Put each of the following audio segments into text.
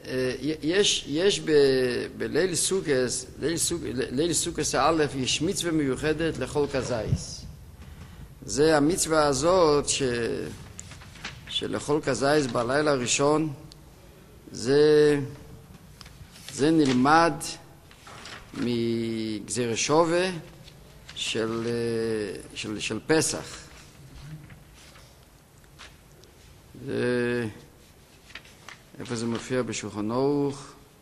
יש בליל סוכס, ליל סוכס א', יש מצווה מיוחדת לכל כזייס. זה המצווה הזאת שלכל כזייס בלילה הראשון, זה נלמד מגזיר שווה של פסח. איפה זה מופיע בשולחן ערוך?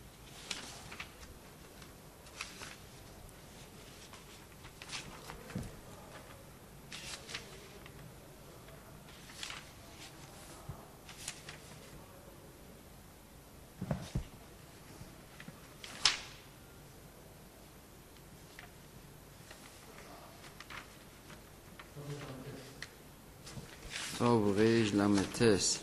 טוב, ריש למתס.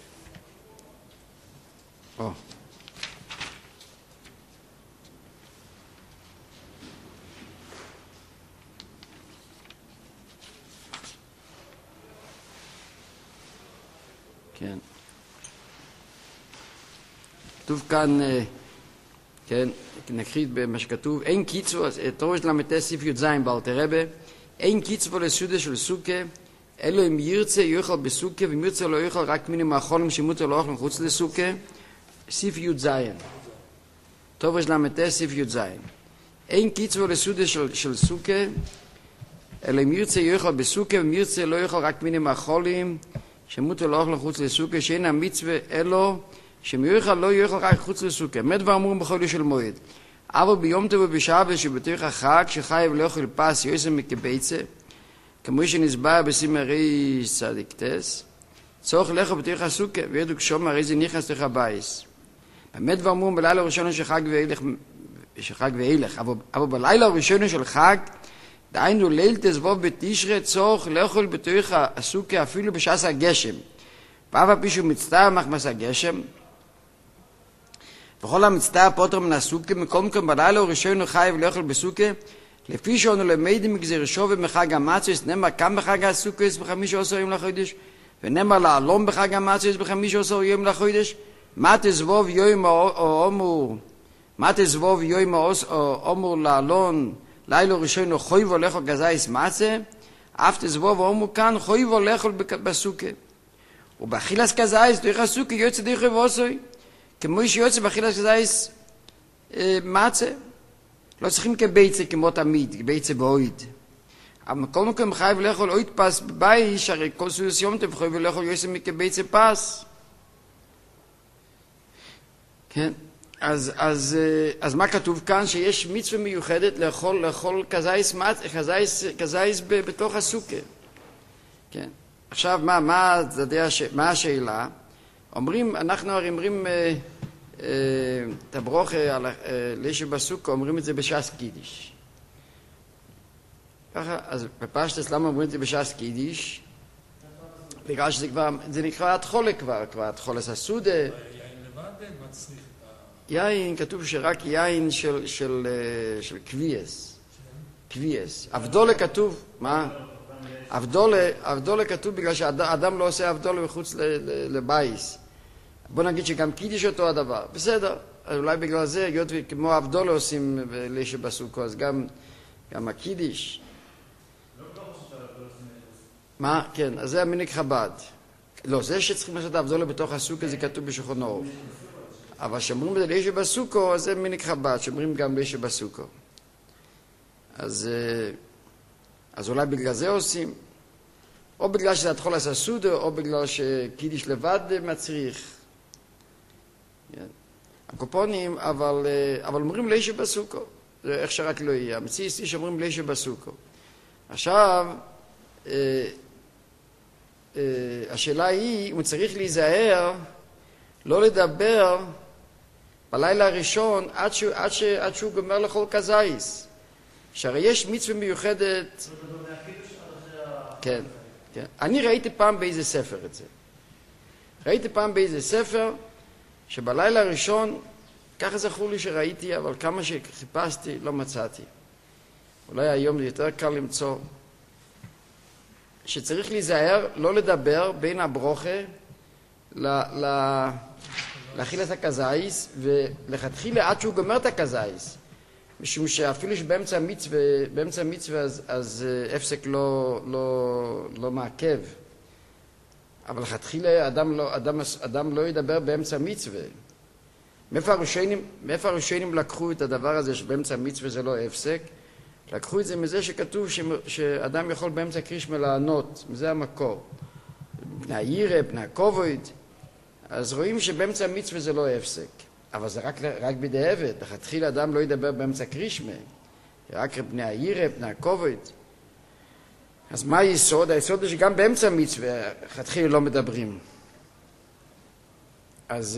כן. כתוב כאן, כן, נקריא במה שכתוב, אין קיצור, תורש למתס סעיף י"ז באלתר רבי, אין קיצור לסעודה של סוכה, אלו אם ירצה יאכל בסוכה, ואם ירצה לא יאכל רק מיני מאכולים שמותר לא אוכלים חוץ לסוכה, סעיף י"ז. תורש למתס סעיף י"ז. אין קיצור לסעודה של סוכה, אלו אם ירצה יאכל בסוכה, ואם ירצה לא יאכל רק מיני מאכולים שמותר לא אוכלים חוץ לסוכה, שאין המצווה אלו שמיוחד לא יאכל רק חוץ לסוכה. מה דבר אמורים בחודש של מועד? אבל ביום טוב ובשבת שבתוך החג שחייב לאכול פס יוסף מקבצה, כמו שנסבר בסימרי צדיקטס, צורך לאכול בתוך הסוכה, וידעו כשום הרי זה נכנס לתוך הבייס. באמת דבר אמורים בלילה הראשון של חג ואילך, אבל בלילה הראשון של חג, דהיינו ליל תזבוב בתשרי, צורך לאכול בתוך הסוכה אפילו בשעת הגשם. ואף על פי שהוא מצטער מחמס הגשם, וכל המצטער פוטר מן הסוכה, מכל מקום בלילה הראשון הוא חייב לאכול בסוכה, לפי שאנו למדים מגזיר שווה מחג המצוות, נאמר כאן בחג הסוכה ב15 יום לחודש, ונאמר לעלום בחג המצוות ב15 יום לחודש, מה תזבוב יום אמור לעלון לילה ראשון הוא חויבו לאכול גזייס מצה, אף תזבוב אמור כאן חויבו לאכול בסוכה. ובאכילס כזייס דרך הסוכה יוצא דרך ועושוי, כמו שיוצא באכילס כזייס מצה. לא צריכים כביצה כמו תמיד, ביצה באויד. אבל כל מקום חייב לאכול אויד פס בבית, שהרי כל סודס יום טוב חייב לאכול יוצא מכביצה פס. כן, אז מה כתוב כאן? שיש מצווה מיוחדת לאכול כזייס בתוך הסוכה. כן. עכשיו, מה השאלה? אנחנו הרי אומרים את הברוכה על לישה בסוכה, אומרים את זה בש"ס קידיש. ככה, אז בפשטס למה אומרים את זה בש"ס קידיש? בגלל שזה כבר, זה נקרא התחולה כבר התחולת הסעודה. יין לבד מצריך את יין, כתוב שרק יין של קוויאס. אבדולה כתוב, מה? אבדולה כתוב בגלל שהאדם לא עושה אבדולה מחוץ לבייס. בוא נגיד שגם קידיש אותו הדבר. בסדר, אולי בגלל זה, היות כמו אבדולה עושים לישה בסוכה, אז גם הקידיש. מה? כן, אז זה המנהג חב"ד. לא, זה שצריכים לעשות אבדולה בתוך הסוכה, זה כתוב בשולחן ערוך. אבל שאומרים את זה לישה בסוכה, אז זה מנהג חב"ד, שאומרים גם לישה בסוכה. אז אולי בגלל זה עושים, או בגלל שזה התחול עשה סעודה, או בגלל שקידיש לבד מצריך. הקופונים, אבל אומרים לישה בסוכה. זה איך שרק לא יהיה. המציאסתי שאומרים לישה בסוכה. עכשיו, השאלה היא, הוא צריך להיזהר, לא לדבר בלילה הראשון עד שהוא גומר לאכול כזייס. שהרי יש מצווה מיוחדת. כן, כן. אני ראיתי פעם באיזה ספר את זה. ראיתי פעם באיזה ספר שבלילה הראשון, ככה זכור לי שראיתי, אבל כמה שחיפשתי לא מצאתי. אולי היום זה יותר קל למצוא. שצריך להיזהר לא לדבר בין הברוכה להאכיל את הכזאיס, ולכתחילה עד שהוא גומר את הכזאיס. משום שאפילו שבאמצע המצווה, אז הפסק לא מעכב. אבל לכתחילה אדם לא ידבר באמצע המצווה. מאיפה הראשונים לקחו את הדבר הזה שבאמצע המצווה זה לא הפסק? לקחו את זה מזה שכתוב שאדם יכול באמצע קרישמה לענות, מזה המקור. בני הירא, בני הכובד. אז רואים שבאמצע המצווה זה לא הפסק. אבל זה רק בדיעבד. לכתחילה אדם לא ידבר באמצע קרישמה. רק בני הירא, בני הכובד. אז מה היסוד? היסוד הוא שגם באמצע המצווה לכתחילה לא מדברים. אז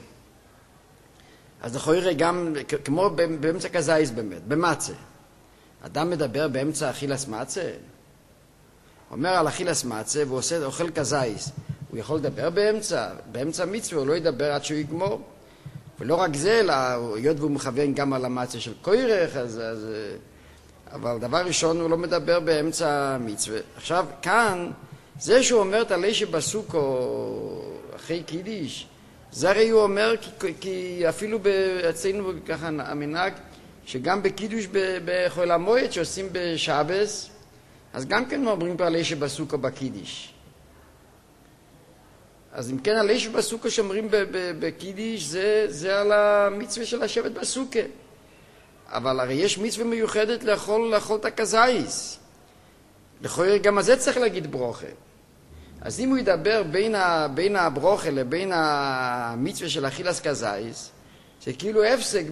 לכאורה גם, כמו באמצע כזאיס באמת, במצה. אדם מדבר באמצע אכילס מצה. אומר על אכילס מצה והוא אוכל כזאיס. הוא יכול לדבר באמצע מצווה, הוא לא ידבר עד שהוא יגמור. ולא רק זה, אלא היות והוא מכוון גם על המצה של קוירך, אבל דבר ראשון הוא לא מדבר באמצע מצווה. עכשיו, כאן, זה שהוא אומר תלי שבסוכו אחרי קידיש, זה הרי הוא אומר, כי אפילו אצלנו ככה המנהג, שגם בקידוש בחול המועד שעושים בשבס, אז גם כן אומרים פה עלי שבסוכו בקידיש. אז אם כן, עלי שבסוכו שאומרים בקידיש, זה על המצווה של השבט בסוכה. אבל הרי יש מצווה מיוחדת לאכול את הכזאיס. לכאורה גם על זה צריך להגיד ברוכה. אז אם הוא ידבר בין הברוכה לבין המצווה של אכילס כזאיס, זה כאילו הפסק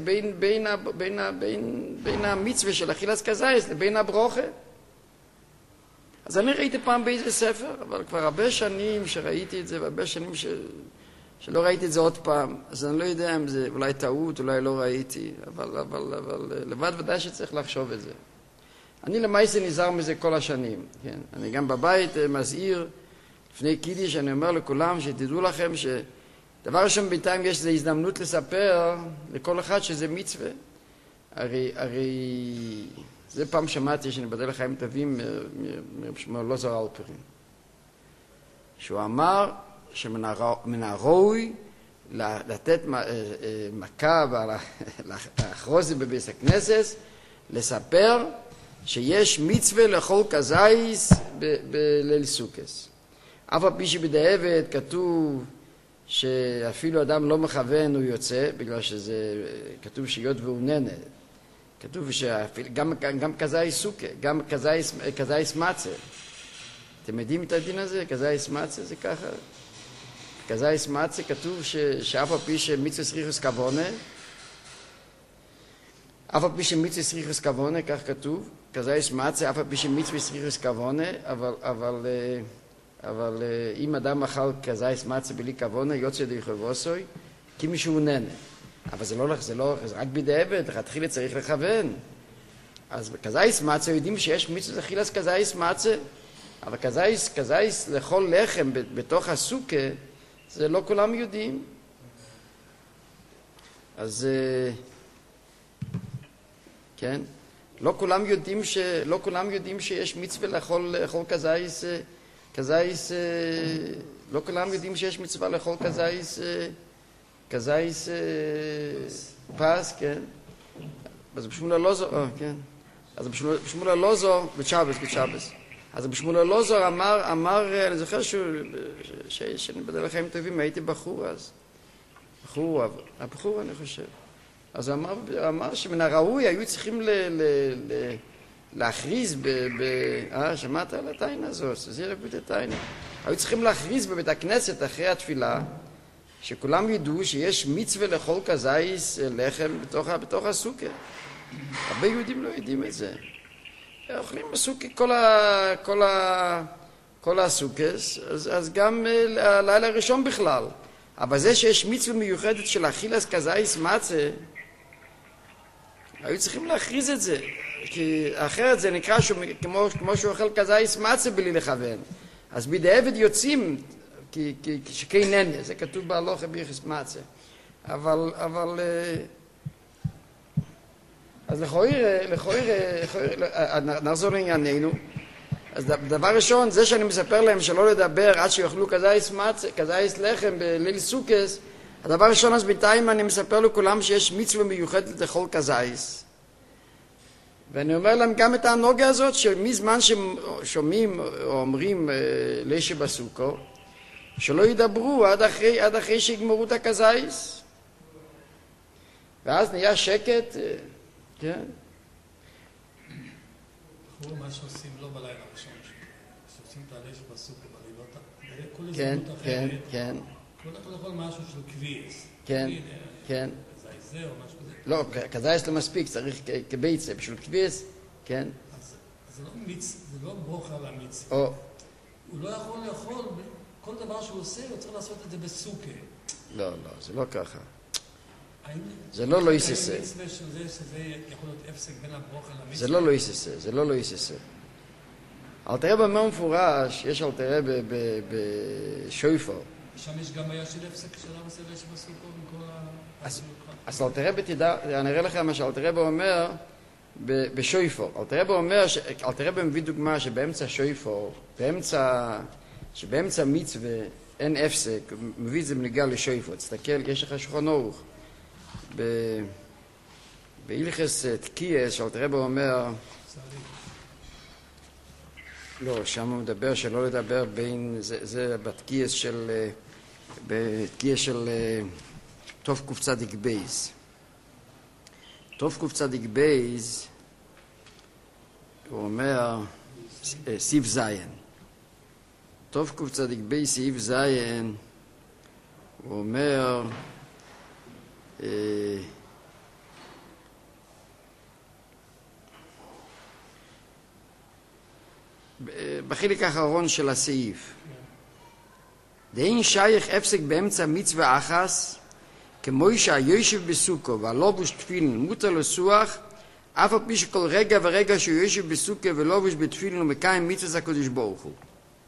בין המצווה של אכילס כזאיס לבין הברוכה. אז אני ראיתי פעם באיזה ספר, אבל כבר הרבה שנים שראיתי את זה, והרבה שנים שלא ראיתי את זה עוד פעם, אז אני לא יודע אם זה אולי טעות, אולי לא ראיתי, אבל לבד ודאי שצריך לחשוב את זה. אני למעשה נזהר מזה כל השנים, כן? אני גם בבית מזהיר, לפני קידיש אני אומר לכולם שתדעו לכם שדבר ראשון בינתיים יש איזו הזדמנות לספר לכל אחד שזה מצווה. הרי זה פעם שמעתי שאני בדל לחיים טובים מרב שמואל לוזר אלפרין. שהוא אמר שמן הראוי לתת מכה ולאחרוזי בבית הכנסת, לספר שיש מצווה לאכול כזאיס בליל סוכות. אף על פי שבדיעבד כתוב שאפילו אדם לא מכוון הוא יוצא, בגלל שזה כתוב שיות והוא נהנה. כתוב שגם כזאיס סוכה, גם כזאיס מצה. אתם יודעים את הדין הזה? כזאיס מצה זה ככה. כזאיס מצה כתוב שאף על פי שמצווה סריחוס כוונה, אף על פי שמצווה סריחוס כוונה, כך כתוב, כזאיס מצה, אף על פי שמצווה סריחוס כוונה, אבל אם אדם אכל כזאיס מצה בלי כוונה, יוצא די חובוסוי, כי מישהו נהנה. אבל זה לא, רק בדיעבד, לכתחילה צריך לכוון. אז בכזאיס מצה יודעים שיש מצווה אכילס כזאיס מצה, אבל כזאיס לאכול לחם בתוך הסוכה, זה לא כולם יודעים. אז כן, לא כולם יודעים שיש מצווה לאכול כזאיס, לא כולם יודעים שיש מצווה לאכול כזאיס פס, כן. אז בשמואל אלעזר, כן. אז בשמואל אלעזר, בשבס. אז בשמואל אלעזר אמר, אני זוכר שאני בדל לחיים טובים, הייתי בחור אז. הבחור אני חושב. אז הוא אמר שמן הראוי היו צריכים להכריז שמעת על התיינה הזאת, זה רבית התיינה. היו צריכים להכריז בבית הכנסת אחרי התפילה, שכולם ידעו שיש מצווה לאכול כזאיס לחם בתוך הסוכה. הרבה יהודים לא יודעים את זה. אוכלים בסוכה כל הסוכס, אז גם הלילה הראשון בכלל. אבל זה שיש מצווה מיוחדת של אכילס כזאיס מצה, היו צריכים להכריז את זה. כי אחרת זה נקרא כמו שהוא אוכל כזאיס מצה בלי לכוון. אז בדיעבד יוצאים, שכי נהנה, זה כתוב בהלכה ביחס מצה. אבל אז נחזור לענייננו. אז דבר ראשון, זה שאני מספר להם שלא לדבר עד שיאכלו כזאיס לחם בליל סוכות, הדבר הראשון, אז בינתיים אני מספר לכולם שיש מצווה מיוחדת לכל כזייס. ואני אומר להם גם את הנוגה הזאת, שמזמן ששומעים או אומרים לישה בסוכו, שלא ידברו עד אחרי שיגמרו את הכזייס. ואז נהיה שקט, כן. בחור, מה שעושים לא בלילה הראשון, שעושים את הלישה בסוכו בלילות, כל כן, הזדמנות כן, אחרת, כן. כל יכול משהו של קביעס. כן, כן. זה או משהו כזה. לא, כזייס לא מספיק, צריך כביצה, בשביל כביס, כן. אז זה לא ברוכה על המצווה. או, הוא לא יכול לאכול, כל דבר שהוא עושה, הוא צריך לעשות את זה בסוכה. לא, לא, זה לא ככה. זה לא יססה. האם מצווה של זה שזה יכול להיות הפסק בין הברוכה למצווה? זה לא יססה, זה לא יססה. אלתר רבי אומר מפורש, יש אלתר רבי בשויפר. שם יש גם בעיה של הפסק של אבא סלש בסוכו עם כל אז אלתר רבי תדע, אני אראה לכם מה שאלתר רבי אומר בשויפר. אלתר רבי אומר, אלתר רבי מביא דוגמה שבאמצע שויפר, שבאמצע מצווה אין הפסק, הוא מביא את זה בנגיעה לשויפר. תסתכל, יש לך שולחן ערוך. בהלכות תקיעס, שאלתר רבי אומר, לא, שם הוא מדבר שלא לדבר בין, זה בתקיעס של טוב קצ"ק בייז. טוב קצ"ק בייז, הוא אומר, סיף זיין. טוב קצ"ק בייז, סיף זיין, הוא אומר, בחלק האחרון של הסעיף. דאין שייך הפסק באמצע מצווה אחס, כמו שהיושב בסוכו והלובוש תפילין מותר לסוח, אף על פי שכל רגע ורגע שהוא יושב בסוכו ולובוש בתפילין ומקיים מצוות הקדוש ברוך הוא.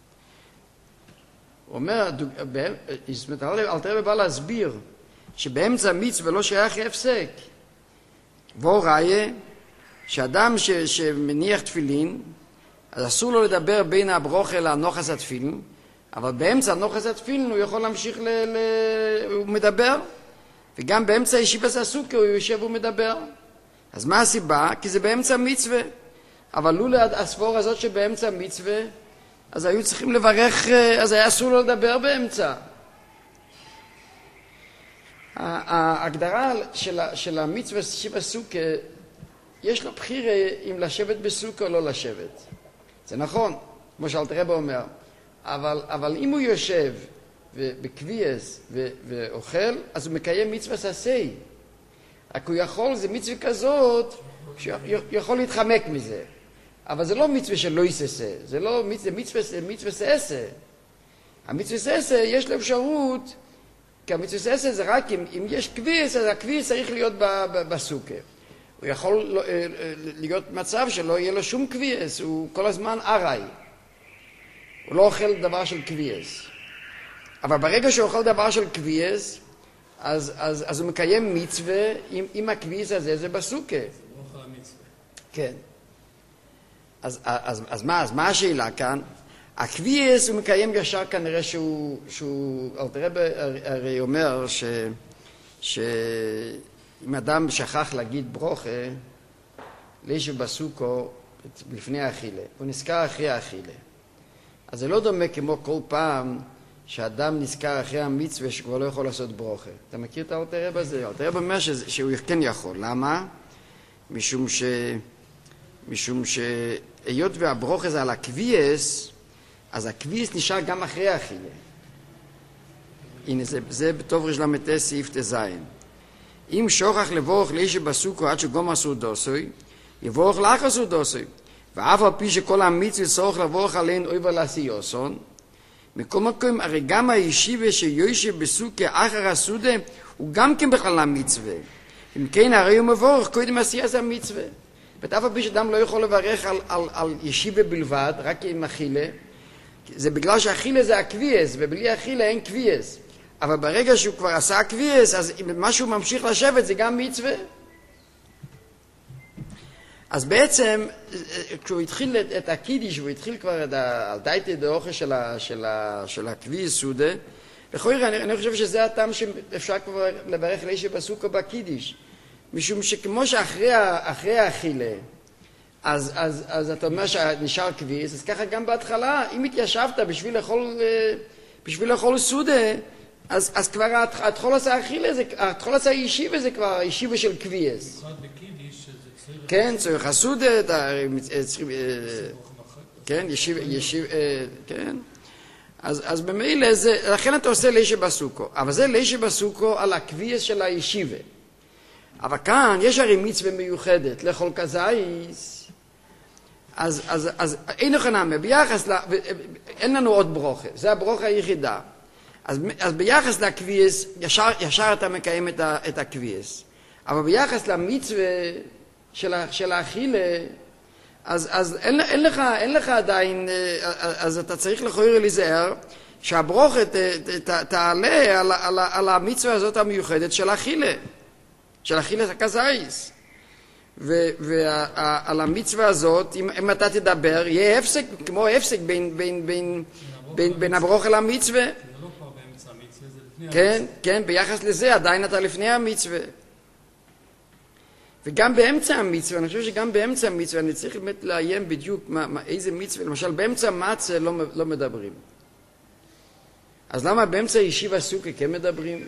הוא אומר, אלתר רבי בא להסביר שבאמצע מצווה לא שייך הפסק. בוא ראיה שאדם שמניח תפילין, אז אסור לו לדבר בין הברוכה לנוחס התפילין, אבל באמצע נוחס התפילין הוא יכול להמשיך הוא מדבר, וגם באמצע ישיבת הסוכה הוא יושב ומדבר. אז מה הסיבה? כי זה באמצע מצווה. אבל לו הסבור הזאת שבאמצע מצווה, אז היו צריכים לברך, אז היה אסור לו לדבר באמצע. ההגדרה של המצווה ישיבת הסוכה, יש לו בחירה אם לשבת בסוכה או לא לשבת. זה נכון, כמו שאלתר רבי אומר, אבל אם הוא יושב בקביעס ואוכל, אז הוא מקיים מצווה ססי. רק הוא יכול, זה מצווה כזאת, שיכול להתחמק מזה. אבל זה לא מצווה שלא יססה, זה לא מצווה ססה. המצווה ססה יש לו אפשרות, כי המצווה ססה זה רק אם יש קביעס, אז הקביעס צריך להיות בסוכה. הוא יכול להיות מצב שלא יהיה לו שום קביעס, הוא כל הזמן ארעי. הוא לא אוכל דבר של קביעס. אבל ברגע שהוא אוכל דבר של קביעס, אז הוא מקיים מצווה עם הקביעס הזה, זה בסוכה. הוא אוכל המצווה. כן. אז מה השאלה כאן? הקביעס הוא מקיים ישר כנראה אלתר רבי הרי אומר אם אדם שכח להגיד ברוכה, לישב בסוכו לפני האכילה, הוא נזכר אחרי האכילה. אז זה לא דומה כמו כל פעם שאדם נזכר אחרי המצווה שכבר לא יכול לעשות ברוכה. אתה מכיר את אלתר רבי הזה? אלתר רבי אומר שהוא כן יכול. למה? משום שהיות והברוכה זה על הקביעס, אז הקביעס נשאר גם אחרי האכילה. הנה, זה בטוב רל"ט סעיף ט"ז. אם שוכח לבורך לישב בסוכו עד שגומר סעודוסוי, יבורך לאחר סעודוסוי. ואף על פי שכל המצווה צורך לבורך עליהן אויבר לעשיוסון, מכל מקום, הרי גם הישיבה שיושב בסוכה אחר הסעודה, הוא גם כן בכלל המצווה. אם כן, הרי הוא מבורך קודם עשיית המצווה. ואף על פי שאדם לא יכול לברך על ישיבה בלבד, רק עם אכילה, זה בגלל שאכילה זה הקביעס, ובלי אכילה אין קביעס. אבל ברגע שהוא כבר עשה קביעס, אז מה שהוא ממשיך לשבת זה גם מצווה. אז בעצם, כשהוא התחיל את הקידיש, הוא התחיל כבר על דייטי דאוכל של הקביעס סעודה, לכאורה, אני חושב שזה הטעם שאפשר כבר לברך לישה בסוכה בקידיש. משום שכמו שאחרי האכילה, אז אתה אומר שנשאר כביס, אז ככה גם בהתחלה, אם התיישבת בשביל לאכול סודה, אז כבר התחולת האכילה, התחולת הישיבה זה כבר הישיבה של כביס. במיוחד בקידיש, שזה צריך... כן, צריך הסודה, כן, כן. אז במילא זה, לכן אתה עושה לישה בסוכו, אבל זה לישה בסוכו על הכביס של הישיבה. אבל כאן יש הרי מצווה מיוחדת, לאכול כזייס, אז אין לך נעמה, ביחס, אין לנו עוד ברוכה, זה הברוכה היחידה. אז ביחס לכביס, ישר אתה מקיים את הכביס. אבל ביחס למצווה של האכילה, אז אין לך עדיין, אז אתה צריך לכאורה להיזהר, שהברוכה תעלה על המצווה הזאת המיוחדת של האכילה. של אכילת הכזייס. ועל המצווה הזאת, אם אתה תדבר, יהיה הפסק, כמו הפסק בין הברוכה למצווה. זה לא כבר באמצע המצווה, זה לפני כן, כן, ביחס לזה עדיין אתה לפני המצווה. וגם באמצע המצווה, אני חושב שגם באמצע המצווה, אני צריך באמת לעיין בדיוק איזה מצווה, למשל באמצע מצווה לא מדברים. אז למה באמצע ישיבה סוכה כן מדברים?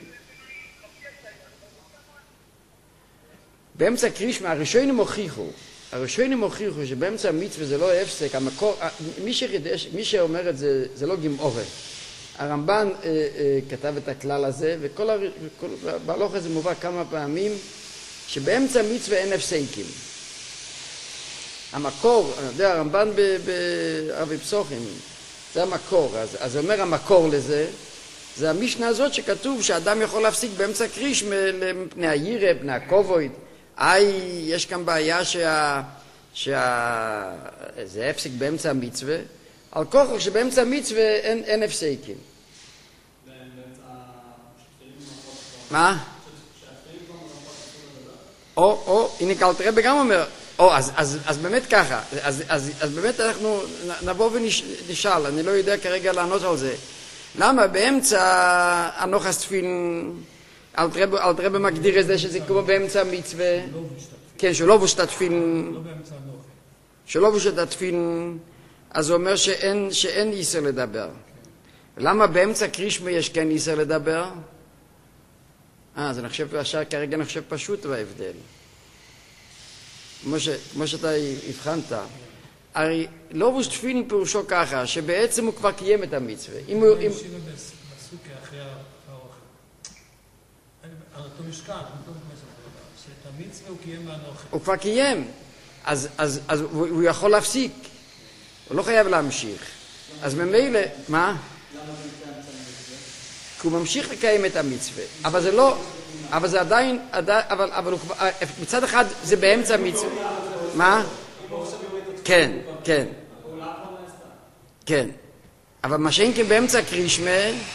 באמצע קרישמה, הראשונים הוכיחו שבאמצע המצווה זה לא הפסק, המקור, מי שאומר את זה, זה לא גמורה. הרמב"ן כתב את הכלל הזה, בהלוך הזה מובא כמה פעמים, שבאמצע המצווה אין הפסקים. המקור, אני יודע, הרמב"ן בערבי פסוחים, זה המקור, אז אומר המקור לזה, זה המשנה הזאת שכתוב שאדם יכול להפסיק באמצע קרישמה מפני הירא, מפני הכובד. יש כאן בעיה זה הפסק באמצע המצווה, על כוחו שבאמצע המצווה אין הפסקים. מה? הנה קלטרבה גם אומר, אז באמת ככה, אז באמת אנחנו נבוא ונשאל, אני לא יודע כרגע לענות על זה. למה באמצע הנוחס תפילין, אלתרבה מגדיר את זה שזה כמו באמצע המצווה, כן, שלא בושת התפילין, שלא בושת התפילין, אז הוא אומר שאין איסר לדבר. למה באמצע קרישמה יש כן איסר לדבר? אז אני חושב, כרגע אני חושב פשוט בהבדל. כמו שאתה הבחנת. הרי לא בושת תפילין פירושו ככה, שבעצם הוא כבר קיים את המצווה. אם הוא... בסוכה אחרי האוכל. על אותו משקל, שאת המצווה הוא קיים מהנוכל. הוא כבר קיים, אז הוא יכול להפסיק. הוא לא חייב להמשיך. אז ממילא, מה? כי הוא ממשיך לקיים את המצווה. אבל זה לא, אבל זה עדיין, אבל מצד אחד זה באמצע המצווה. מה? כן, כן. כן. אבל מה שאין כן באמצע קרישמה,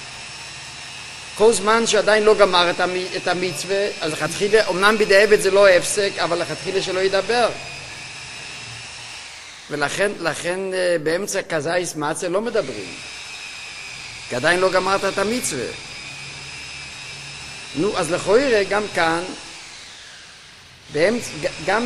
כל זמן שעדיין לא גמר את המצווה, אז לכתחילה, אמנם בדיעבד זה לא הפסק, אבל לכתחילה שלא ידבר. ולכן באמצע כזייס מצה לא מדברים. כי עדיין לא גמרת את המצווה. נו, אז לכאורה גם כאן, גם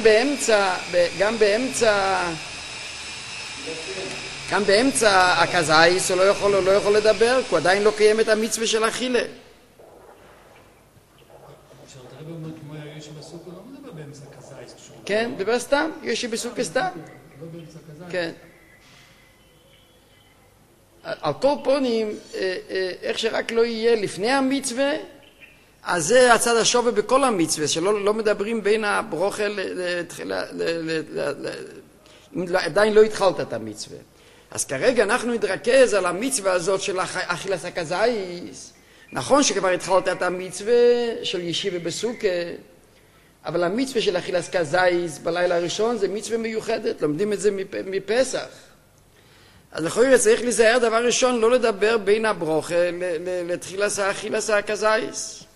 באמצע הכזייס הוא לא יכול לדבר, כי הוא עדיין לא קיים את המצווה של אכילה. כשאלתרבה אומר כמו יש בסוכה, לא מדבר באמצע כזייס. כן, דבר סתם, יש בסוכה סתם. לא באמצע כזייס. כן. על כל פונים, איך שרק לא יהיה לפני המצווה, אז זה הצד השווה בכל המצווה, שלא מדברים בין הברוכה, עדיין לא התחלת את המצווה. אז כרגע אנחנו נתרכז על המצווה הזאת של אכילת הכזייס. נכון שכבר התחלת את המצווה של ישיבה בסוכה, אבל המצווה של אכילת כזייס בלילה הראשון זה מצווה מיוחדת, לומדים את זה מפסח. אז לכאורה צריך להיזהר דבר ראשון, לא לדבר בין הברוכה לתחילת אכילת הכזייס.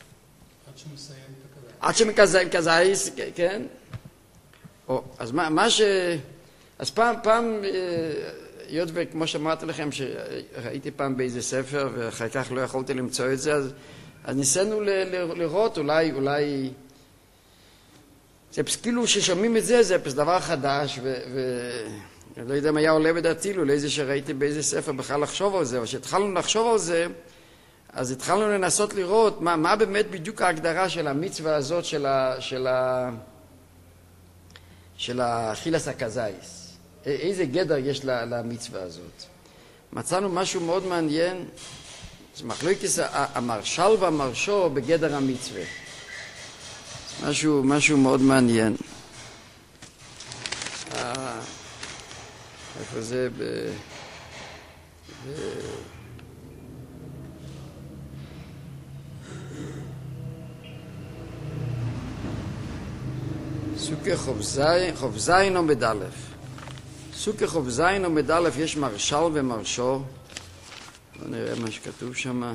עד שמסיים כזייס, כן. אז פעם היות וכמו שאמרתי לכם שראיתי פעם באיזה ספר ואחר כך לא יכולתי למצוא את זה, אז ניסינו לראות אולי זה כאילו ששומעים את זה, זה דבר חדש ולא יודע מה היה עולה בדעתי לו לאיזה שראיתי באיזה ספר בכלל לחשוב על זה, אבל כשהתחלנו לחשוב על זה אז התחלנו לנסות לראות מה באמת בדיוק ההגדרה של המצווה הזאת של החילס הקזאיס. איזה גדר יש למצווה הזאת. מצאנו משהו מאוד מעניין, זה מחלוקת המרשל והמרשו בגדר המצווה. משהו מאוד מעניין. איפה זה? סוכה חוב זין עומד א'. סוכה חוב זין עומד א' יש מרשל ומרשו. בואו נראה מה שכתוב שם.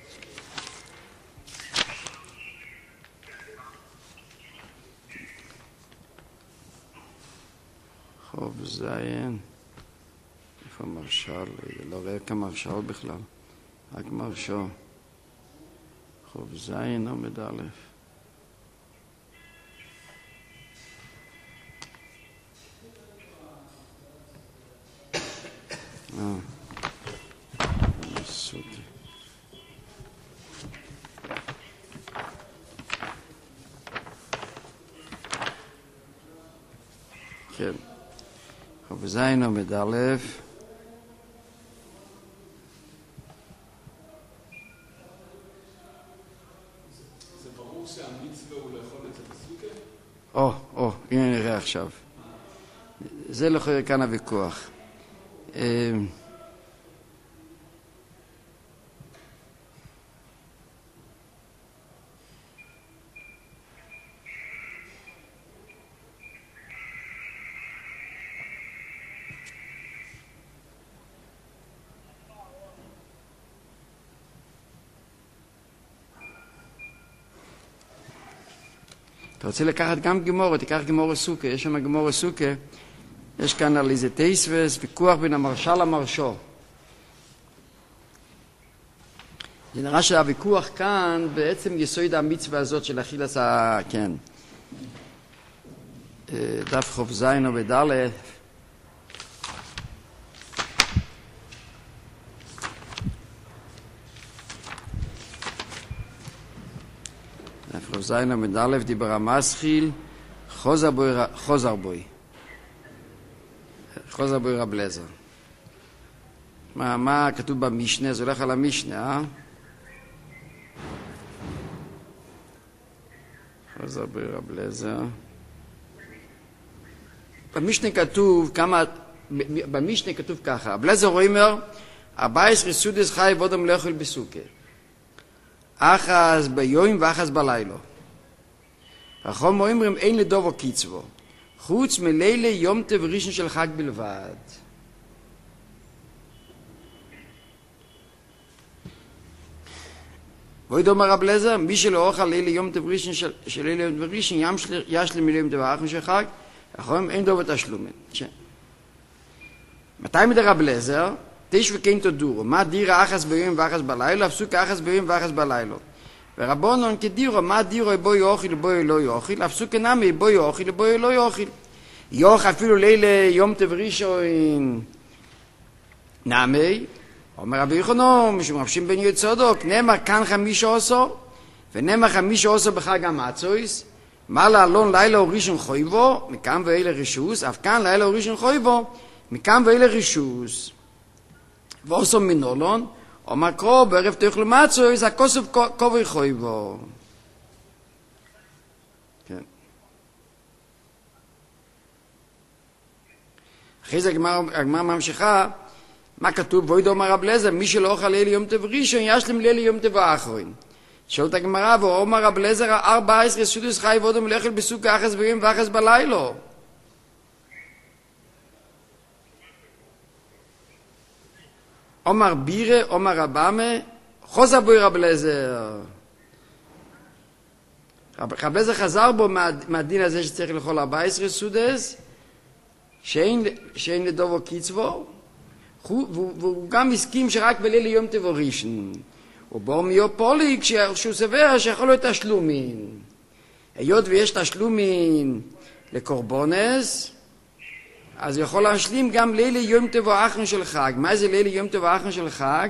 חוב זין. איפה מרשל? לא רואה כמרשל בכלל. רק מרשו. חוב זין עומד א'. כן. חוב זין עומד א'. זה ברור שהמצווה הוא לאכול את זה בסוכה? הנה נראה עכשיו. זה לא חייב כאן הוויכוח. אתה רוצה לקחת גם גמורה, תיקח גמורה סוכה, יש שם גמורה סוכה, יש כאן על איזה טייסבס, ויכוח בין המרשל למרשו. זה נראה שהוויכוח כאן בעצם יסוד המצווה הזאת של אכילס כן. דף חוב זין עובד א'. דף זין עומד א' דיבר המסחיל חוזר בוי רב אליעזר. מה כתוב במשנה? זה הולך על המשנה, חוזר בוי רב אליעזר. במשנה כתוב ככה, רב אליעזר אומר 14 סודס חי ואדם לא יכול בסוכה, אחז ביום ואחז בלילה. החום אומרים אין לדובו קיצבו חוץ מלילה יום טוב ראשון של חג בלבד. ואידו אומר רב אליעזר, מי שלא אוכל לילה יום טוב ראשון של לילה יום טוב ראשון ישלים מילה יום טוב האחרון של חג, החום אין דובו תשלומן. מתי מדבר רב אליעזר? תש וכן תדורו, מה דירה אחס ביום ואחס בלילה, הפסוק אחס ביום ואחס בלילה. ורבונון כדירו, מה דירו בו יאכיל ובו לא יאכיל, הפסוק נמי בו יאכיל ובו לא יאכיל. יאכל אפילו לילה יום טוב ראשון נמי, אומר רבי יוחנן, משום רב שמעון בן יהודה צדוק, נאמר כאן 15 ונאמר 15 בחג המצות, מה לעלון לילה ראשון חויבו, מכאן ואלה רשוס, אף כאן לילה ראשון חויבו, מכאן ואלה רשוס. ועושו מנולון, אומר קרוא בערב תאכלו מצות, הכוסף כובע חויבו. כן. אחרי זה הגמרא ממשיכה, מה כתוב? ואידו אומר רב אליעזר, מי שלא אוכל לילה יום טוב ראשון, ישלים לילה יום טוב האחרון. שואלת הגמרא, ואומר רב אליעזר, 14 סודס חי ואדם לאכול בסוכה אחס ביום ואחס בלילה. אומר בירה, אומר רבמה, חוזר בו רב אליעזר. רב אליעזר חזר בו מהדין הזה שצריך לאכול 14 סודס, שאין לדובו קיצבו, והוא גם הסכים שרק בליל יום טוב ראשון. ובו מיופולי כשהוא סבר שיכול להיות תשלומין. היות ויש תשלומין לקורבונס, אז הוא יכול להשלים גם ליל יום טוב האחרון של חג. מה זה ליל יום טוב האחרון של חג?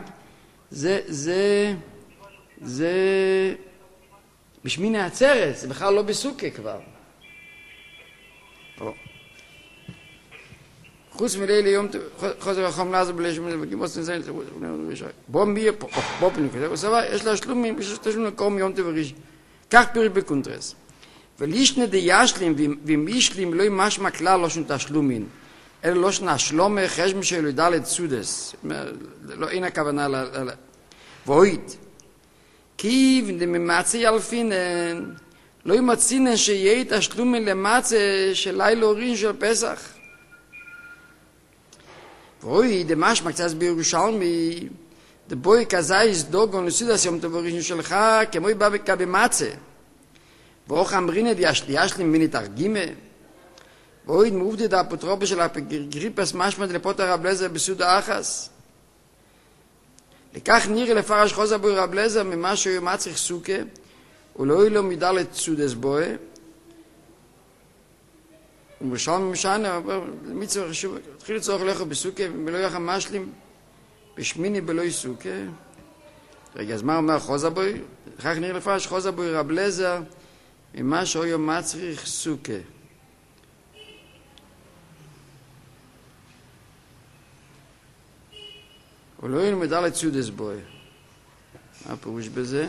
זה בשמיני עצרת, זה בכלל לא בסוכה כבר. חוץ מליל יום טוב, חוזר החום לעזור בלשם, וגימוס נזיין, בוא מי פה פניקה, יש לה שלומים, יש תשלום לקום יום טוב ראשון. כך פירוש בקונטרס. ולישנה דישלים, ומישלים לא משמע כלל לא שום תשלומין, אלא לא שנה שלום חשבון שלו דלת סודס. לא, אין הכוונה ואוהד. כי וממצא ילפינן, לא ימצינן שיהיה תשלומין למצא של לילה ראשון של פסח. ואוי, דמשמע קצת בירושלמי, דבוי כזייס דוגון לסודס יום טוב ראשון שלך, כמו בא במצה. ואוך אמרינד ישלים מיני תרגימה. ואוי, מעובדת האפוטרופה של הגריפס משמע לפוטר רב לזר בסוד האחס. לכך נראה לפרש חוזה בוי רב לזר ממה שהוא מצריך סוכה, ולא יהיה לו מדלת סודס בוי. ובשלם משנה, מצווה חשוב, התחיל לצורך לכו בסוכה, ולא יחם משלים, בשמיני בלא יסוכה. רגע, אז מה אומר חוזה בוי? לכך נראה לפרש חוזה בוי רב לזר, ממה שהוא יום מצריך סוכה. ולא יהיה מדלת סודס בוי. מה הפירוש בזה?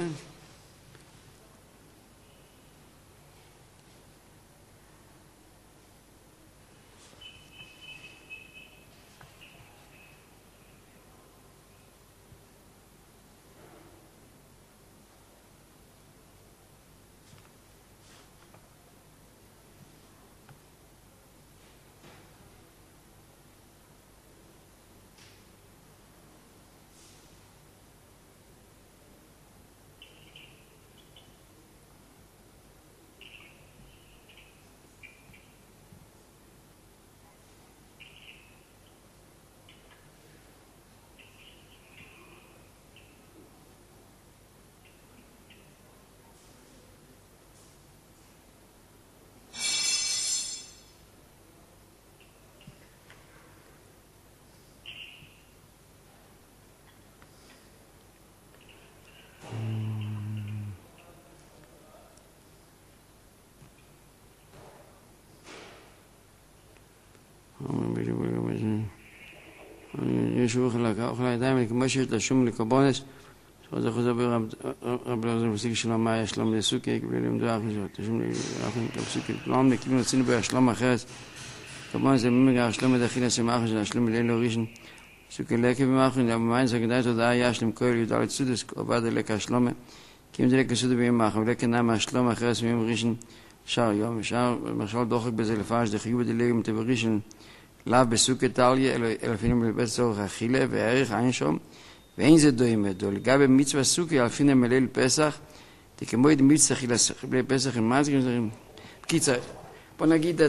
ישו אוכל הידיים, כמו שיש לשום לקורבונס, שחוזר חוזר ברב לזר מסיק שלום מה יש שלום לסוכה, כבלי למדו אחרי תשום לפסוק לכלום, לכיוון עשינו בו השלום אחרת, קורבונס זה ממגר השלום הדחיל הסמאחר של השלום אלינו ראשון, סוכה לקה במאחר, במיין זה כדאי תודעה היה שלום כהל יהודה לצודס, עובד הלקה השלום, כי אם זה לקה סודה ביום מאחר, ולקה נע מהשלום אחרי הסמיום ראשון, שער יום, שער משל דוחק בזה לפרש, דחיוב דליום טבע ראשון, לאו בסוכה טליה, אלפינים לבית צורך אכילה וערך אין שום, ואין זה דומה דו. לגבי מצווה סוכה, אלפינים מליל פסח, כמו את מצווה אכילה פסח עם מזגים. בקיצר, בוא נגיד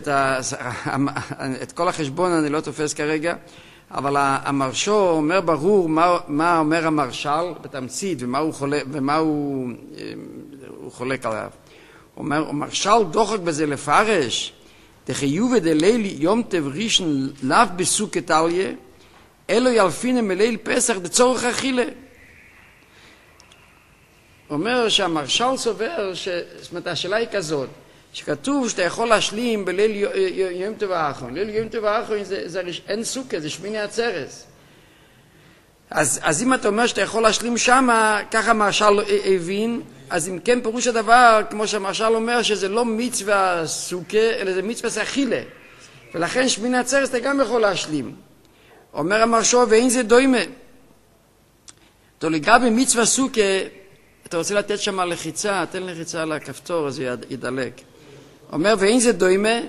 את כל החשבון אני לא תופס כרגע, אבל המרשו אומר ברור מה אומר המרשל בתמצית, ומה הוא חולק עליו. אומר, המרשל דוחק בזה לפרש, דחיוב דליל יום טוב ראשון לאו בסוכה טליה, אלו ילפינם מליל פסח דצורך אכילה. אומר שהמרשל סובר, זאת אומרת, השאלה היא כזאת, שכתוב שאתה יכול להשלים בליל יום טוב האחרון. ליל יום טוב האחרון אין סוכה, זה שמיני עצרת. אז אם אתה אומר שאתה יכול להשלים שמה, ככה המרשל הבין, אז אם כן פירוש הדבר, כמו שהמרשל אומר, שזה לא מצווה סוכה, אלא זה מצווה אכילה. ולכן שמיני עצרת אתה גם יכול להשלים. אומר המרשל, ואין זה דומה. לגבי מצווה סוכה, אתה רוצה לתת שם לחיצה, תן לחיצה על הכפתור, אז הוא ידלק. אומר, ואין זה דומה,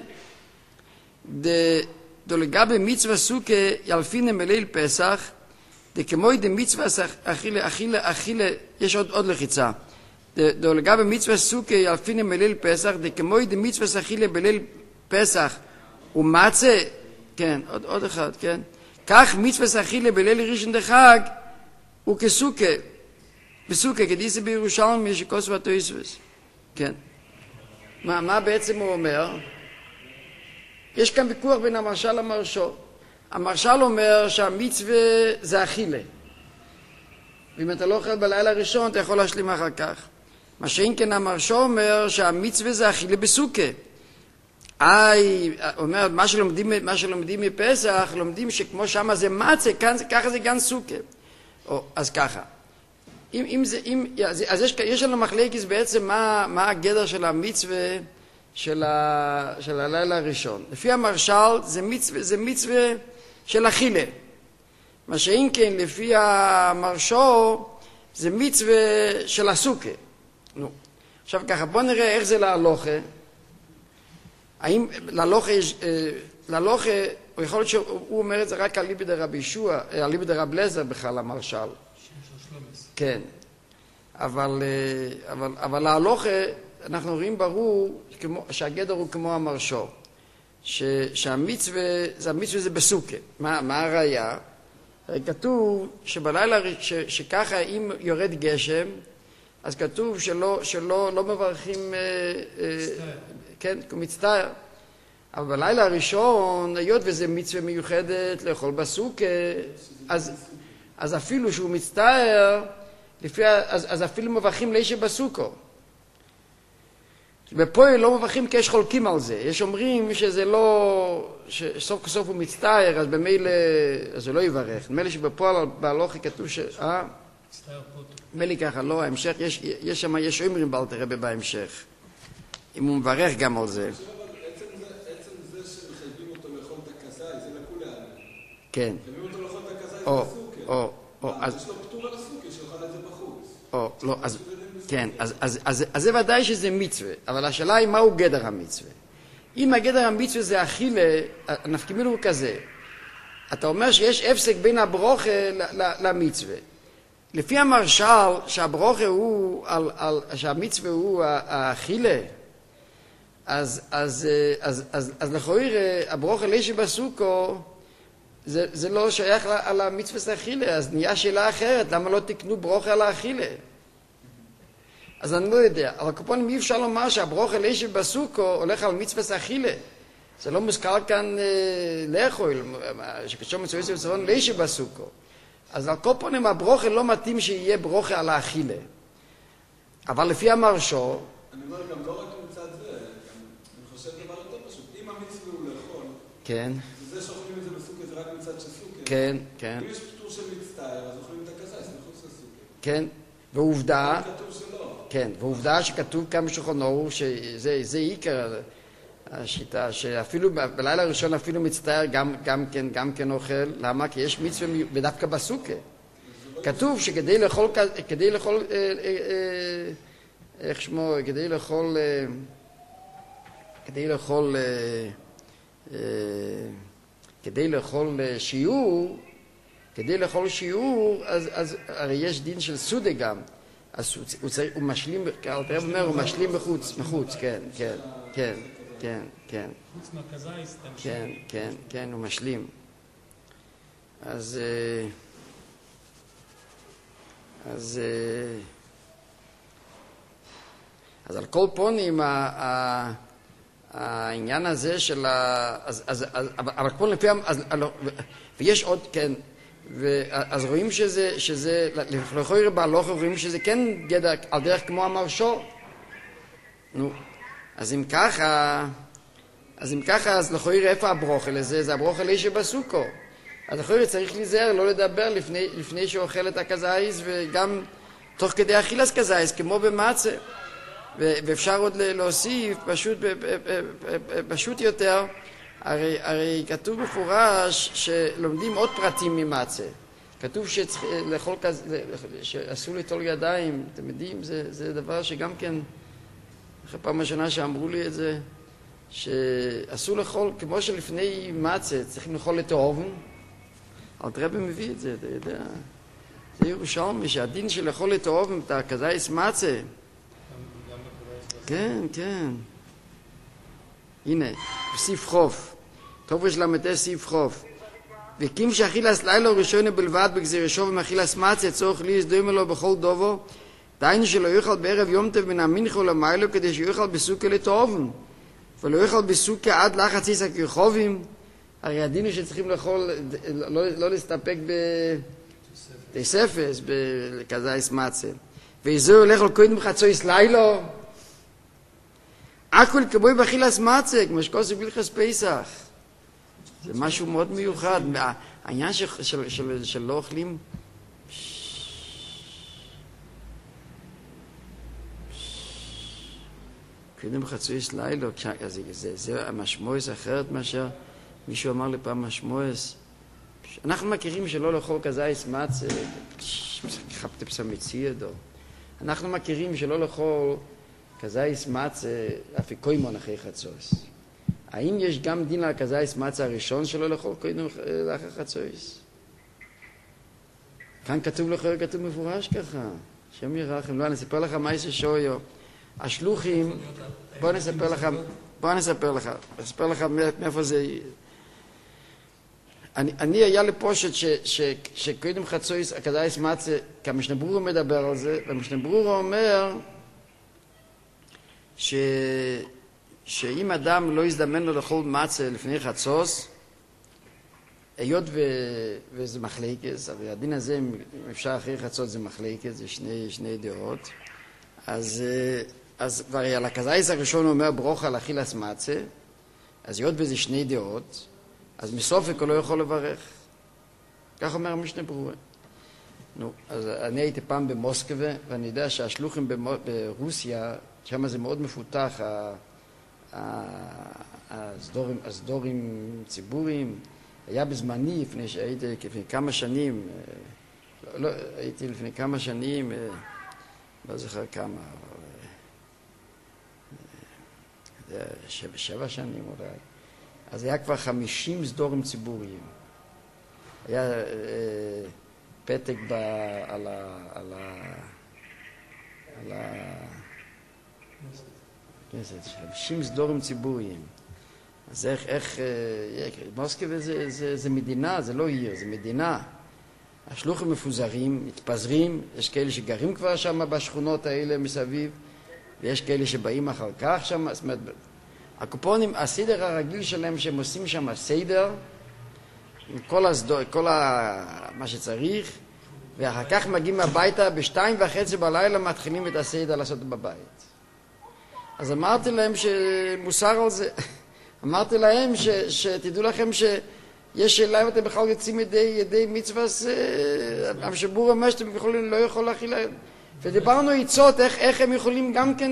לגבי מצווה סוכה, ילפינם מליל פסח, דכמוי דמצווה אכילה, יש עוד לחיצה. לגבי מצווה סוכה ילפינם מליל פסח, דכמוי דמצווה אכילה בליל פסח ומצה, כן, עוד אחד, כן. כך מצווה אכילה בליל ראשון דחג הוא כסוכה. בסוכה, כדיסי בירושלמי שכוסו התויסבס. כן. מה בעצם הוא אומר? יש כאן ויכוח בין המרשל למרשו. המרשל אומר שהמצווה זה אכילה. ואם אתה לא אוכל בלילה הראשון, אתה יכול להשלים אחר כך. מה שאין כן המרשו אומר שהמצווה זה אכילה בסוכה. אומר, מה שלומדים מפסח, לומדים שכמו שמה זה מצה, ככה זה גם סוכה. אז ככה. אז יש לנו מחלקת בעצם מה הגדר של המצווה של הלילה הראשון. לפי המרשל זה מצווה של אכילה. מה שאין כן לפי המרשו זה מצווה של הסוכה. נו. עכשיו ככה, בוא נראה איך זה להלוכה. האם להלוכה, הוא יכול להיות שהוא אומר את זה רק על ליבא דרבי ישוע, על ליבא דרב אליעזר בכלל המרשל. כן. אבל להלוכה, אנחנו רואים ברור שהגדר הוא כמו המרשו. שהמצווה זה בסוכה. מה הראיה? כתוב שבלילה, שככה אם יורד גשם, אז כתוב שלא מברכים, כן, מצטער. אבל בלילה הראשון, היות וזה מצווה מיוחדת לאכול בסוכה, אז אפילו שהוא מצטער, אז אפילו מברכים לישה בסוכו. בפועל לא מברכים כי יש חולקים על זה. יש אומרים שזה לא, שסוף כסוף הוא מצטער, אז במילא, אז הוא לא יברך. נדמה לי שבפועל בהלוכה כתוב נדמה לי ככה, לא, ההמשך, יש שם, יש אומרים באלתר רבי בהמשך. אם הוא מברך גם על זה. עצם זה שמחייבים אותו לאכול את הכזית, זה לכולי עליה. כן. מחייבים אותו לאכול את הכזית בסוכה. אז יש לו פטור על הסוכה, שאוכל את זה בחוץ. לא, אז כן, אז זה ודאי שזה מצווה, אבל השאלה היא מהו גדר המצווה. אם הגדר המצווה זה אכילה, נפקא מינה הוא כזה. אתה אומר שיש הפסק בין הברוכה למצווה. לפי המרשל שהברוכה הוא, שהמצווה הוא האכילה, אז לכאורה הברוכה לישה בסוכו זה לא שייך על המצווה האכילה, אז נהיה שאלה אחרת, למה לא תקנו ברוכה על האכילה? אז אני לא יודע, אבל כפונים אי אפשר לומר שהברוכה לישה בסוכו הולך על מצווה אכילה. זה לא מוזכר כאן לאכול, שכשום מצווה בצפון לישה בסוכו. אז על כל פנים הברוכה לא מתאים שיהיה ברוכה על האכילה. אבל לפי המרשו... אני אומר גם לא רק מצד זה, אני חושב דבר יותר פשוט. אם המצווה הוא לאכול, כן. וזה שאוכלים את זה בסוכה זה רק מצד שסוכה. כן, כן. אם יש פטור של מצטער, אז אוכלים את הכזית, זה מחוץ לסוכה. כן, ועובדה... כתוב שלא. כן, ועובדה שכתוב כאן בשולחן ערוך שזה עיקר השיטה, שאפילו בלילה הראשון אפילו מצטער גם כן אוכל. למה? כי יש מצווה דווקא בסוכה. כתוב שכדי לאכול, איך שמו, כדי לאכול שיעור, אז הרי יש דין של סודה גם. אז הוא משלים, הרב אומר, הוא משלים מחוץ, כן. חוץ מהכזית, כן, הוא משלים. אז על כל פונים, העניין הזה של אבל כל לפי, ויש עוד, כן, אז רואים שזה, לכאורה בהלוכה רואים שזה כן גדר, על דרך כמו המרשו. נו, אז אם ככה, אז לכאורה איפה הברוכה לזה? זה הברוכה לישה בסוכו. אז לכאורה צריך להיזהר, לא לדבר לפני שאוכל את הכזית, וגם תוך כדי אכילת כזית, כמו במצה. ואפשר עוד להוסיף, פשוט יותר, הרי כתוב מפורש שלומדים עוד פרטים ממצה. כתוב שאסור ליטול ידיים, אתם יודעים, זה דבר שגם כן, אחרי פעם השנה שאמרו לי את זה, שאסור לאכול, כמו שלפני מצה, צריכים לאכול את האובן. אלתר רבי מביא את זה, אתה יודע. זה ירושלמי, שהדין של לאכול את האובן, את הכזית מצה. כן. הנה, סעיף חוף. טוב יש למתי סעיף חוף. וקים שאכילס לילה ראשון בלבד בגזירשו ומאכילס מצה צורך לי יסדומה לו בכל דובו, דהיינו שלא יאכל בערב יום טוב מן המנחה למיילו כדי שיאכל בסוכה לתאובן, ולא יאכל בסוכה עד לחציס הכרחובים. הרי הדין הוא שצריכים לאכול, לא להסתפק בתספס, בכזייס מצה. ואיזו הולך על קודם חצויס לילו, הכל כבוי באכילס מצה, כמו שכוסף בלחס פסח. זה משהו מאוד מיוחד. העניין של לא אוכלים, קודם חצויס לילו, זה המשמעוס אחרת מאשר מישהו אמר לי פעם משמעוס. אנחנו מכירים שלא לאכול כזייס מצה, חפת פסמציע דו. אנחנו מכירים שלא לאכול כזייס מצה אפיקוימון אחרי חצויס. האם יש גם דין על כזייס מצה הראשון שלא לאכול קודם לאחר חצויס? כאן כתוב לכם, כתוב מפורש ככה. שם ירחם. לא, אני אספר לך מה יש שויו. השלוחים, בוא נספר לך מאיפה זה. אני היה לפושט שקודם חצויס הכזייס מצה, כי המשנה ברורה מדבר על זה, והמשנה ברורה אומר שאם אדם לא יזדמן לו לאכול מצה לפני חצוס, היות וזה מחלקת, הרי הדין הזה, אם אפשר אחרי חצות זה מחלקת, זה שני דעות, אז הרי על הכזייס הראשון הוא אומר ברוך על אכילס מצה, אז היות וזה שני דעות, אז מסופק הוא לא יכול לברך. כך אומר המשנה ברורה. נו, אז אני הייתי פעם במוסקבה, ואני יודע שהשלוחים ברוסיה, שם זה מאוד מפותח, הסדורים ציבוריים. היה בזמני, לפני כמה שנים, הייתי לפני כמה שנים, לא זוכר כמה, 7 שנים אולי. אז היה כבר 50 סדורים ציבוריים. היה פתק על 50 סדורים ציבוריים. אז איך מוסקבה זה מדינה, זה לא עיר, זה מדינה. השלוחים מפוזרים, מתפזרים, יש כאלה שגרים כבר שם בשכונות האלה מסביב, ויש כאלה שבאים אחר כך שם. זאת אומרת, הקופונים, הסדר הרגיל שלהם שהם עושים שם סדר, עם כל מה שצריך, ואחר כך מגיעים הביתה, 2:30 בלילה מתחילים את הסדר לעשות בבית. אז אמרתי להם שמוסר על זה, אמרתי להם שתדעו לכם שיש שאלה אם אתם בכלל יוצאים ידי מצווה, המשבור אומר שאתם לא יכול להכיל להם. ודיברנו עצות איך הם יכולים גם כן,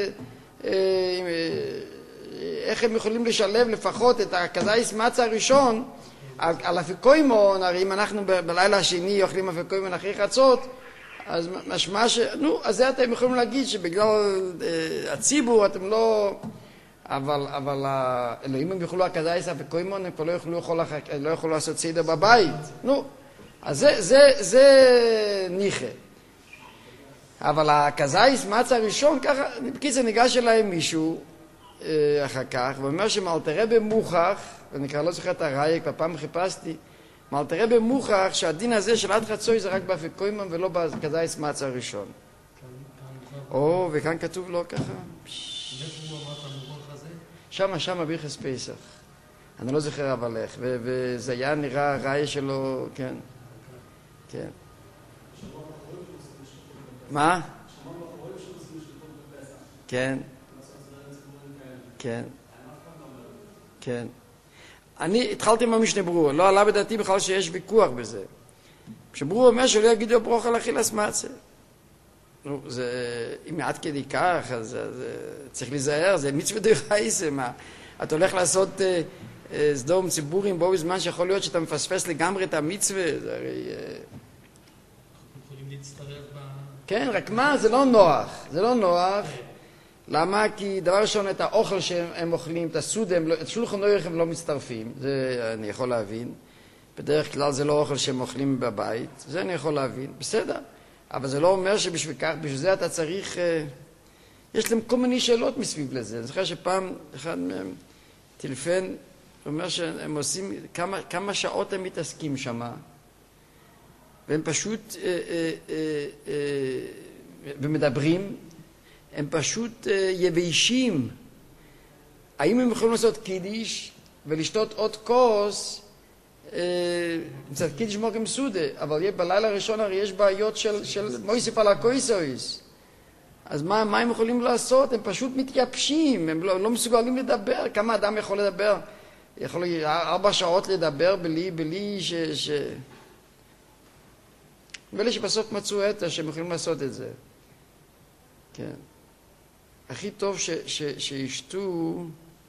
איך הם יכולים לשלב לפחות את הכזייס מצה הראשון על אפיקוימון. הרי אם אנחנו בלילה השני אוכלים אפיקוימון אחרי חצות, אז משמע אז זה אתם יכולים להגיד שבגלל הציבור אתם לא, אבל אלוהים הם יוכלו הכזייס אפיקוימון, הם כבר לא יוכלו לעשות סדר בבית. אז זה ניחה. אבל הכזייס מצה הראשון, ככה, בקיצור ניגש אליהם מישהו אחר כך, ואומר שמאלתר רבי מוכח, ואני כבר לא זוכר את הראייה, כבר פעם חיפשתי, מאלתר רבי מוכח שהדין הזה של עד חצוי זה רק באפיקוימון ולא בכזייס מצה הראשון. וכאן כתוב לא ככה. שם ביחס פסח. אני לא זוכר אבל איך, וזה היה נראה הראייה שלו, כן. כן. מה? כן. כן. כן. אני התחלתי עם המשנה ברורה, לא עלה בדעתי בכלל שיש ויכוח בזה. כשברורה אומר שלא יגידו ברוך על אכילס מצה. זה, אם עד כדי כך, אז צריך להיזהר, זה מצווה דאורייתא, מה? אתה הולך לעשות סדום ציבוריים בו בזמן שיכול להיות שאתה מפספס לגמרי את המצווה, זה הרי... יכולים להצטרף כן, רק מה? זה לא נוח. זה לא נוח. למה? כי דבר ראשון, את האוכל שהם אוכלים, את הסעודה, את שולחן אורך הם לא מצטרפים. זה אני יכול להבין. בדרך כלל זה לא אוכל שהם אוכלים בבית. זה אני יכול להבין. בסדר. אבל זה לא אומר שבשביל כך, בשביל זה אתה צריך... יש להם כל מיני שאלות מסביב לזה. אני זוכר שפעם אחד מהם טלפן, אומר שהם עושים, כמה שעות הם מתעסקים שם, והם פשוט, ומדברים, הם פשוט יבשים. האם הם יכולים לעשות קידיש ולשתות עוד כוס, מצד קידיש מוקם סודה, אבל בלילה הראשון הרי יש בעיות של מויסף על הקויסויס. אז מה הם יכולים לעשות? הם פשוט מתייבשים, הם לא מסוגלים לדבר. כמה אדם יכול לדבר? יכול 4 שעות לדבר בלי ואלה שבסוף מצאו את שהם יכולים לעשות את זה. כן. הכי טוב שישתו,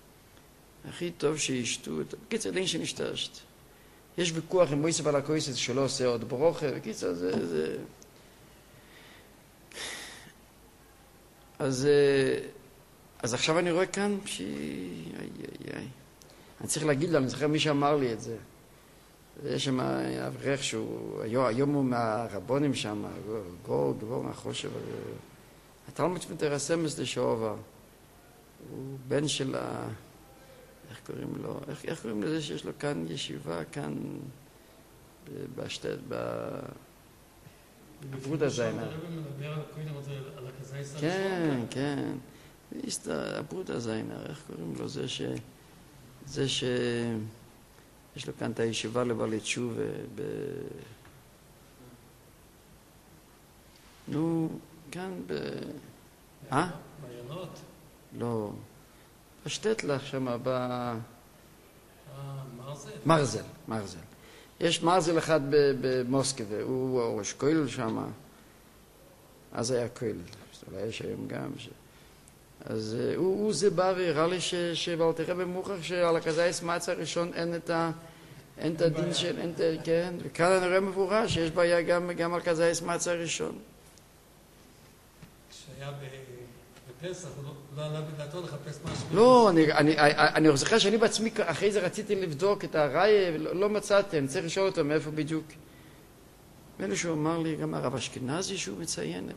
בקיצר, דין שנשתשת. יש ויכוח עם מויסף על הקויסס שלא עושה עוד ברוכה, בקיצר, זה... אז עכשיו אני רואה כאן אני צריך להגיד לו, אני זוכר מי שאמר לי את זה. יש שם אברך שהוא, היום הוא מהרבונים שם, גבור מהחושב, התלמוד מתרסמס לשעובר. הוא בן של איך קוראים לו? איך קוראים לזה שיש לו כאן ישיבה, כאן בברודה זיינר? הרב מדבר על הקוידם הזה, על הכזייס הראשון? כן, כן. הברודה זיינר, איך קוראים לו? זה יש לו כאן את הישיבה לבעלי תשובה נו, כאן מעיינות? לא. בשטטלך שם, מרזל. יש מרזל אחד במוסקבה, הוא ראש כולל שם, אז היה כולל, אולי יש היום גם. אז הוא זה בא והראה לי שבאלתר רבי מוכח שעל הכזייס מצה הראשון אין את הדין של, כן, וכאן אני רואה מבורש שיש בעיה גם על כזייס מצה הראשון. שהיה בפסח, הוא לא עלה בדעתו לחפש משהו. לא, אני זוכר שאני בעצמי אחרי זה רציתי לבדוק את הראי, לא מצאתי, אני צריך לשאול אותו מאיפה בדיוק. ואלה שהוא אמר לי, גם הרב אשכנזי שהוא מציין,